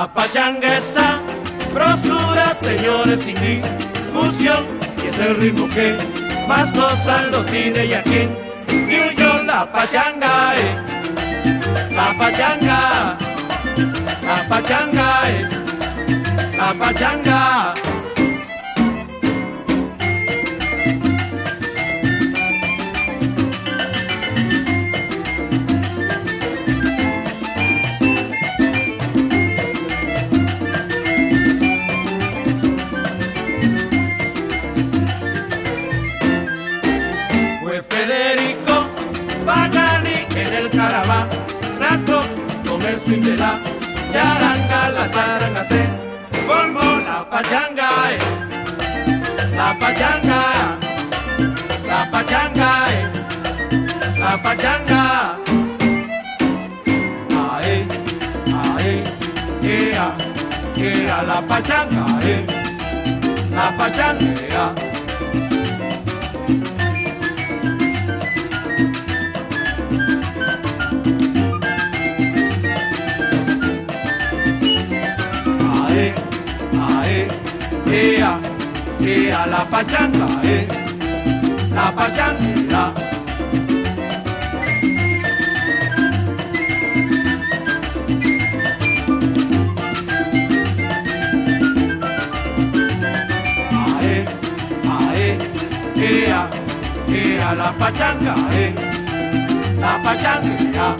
La pachanga es sabrosura, señores, sin discusión. Y es el ritmo que más gozan los tines y aquí en New York. La pachanga es, la pachanga, la pachanga es, la pachanga. Federico Pagani en el caravanaco con el swing de la charanga se formó la pachanga, la pachanga, la pachanga, la pachanga. Ae, ae, la pachanga, la pachanga. La pachanga, la pachanga. La pachanga, la pachanga.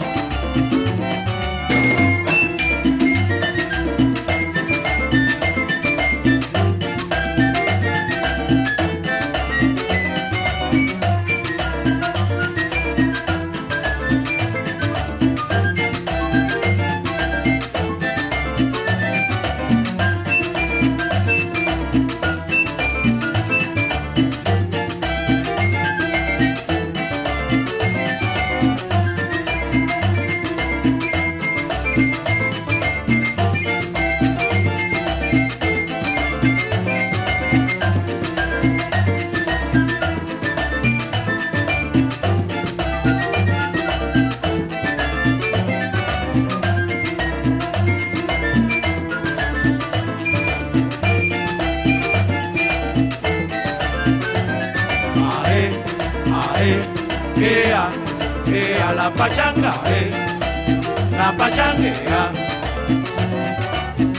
La pachanga, la pachanga.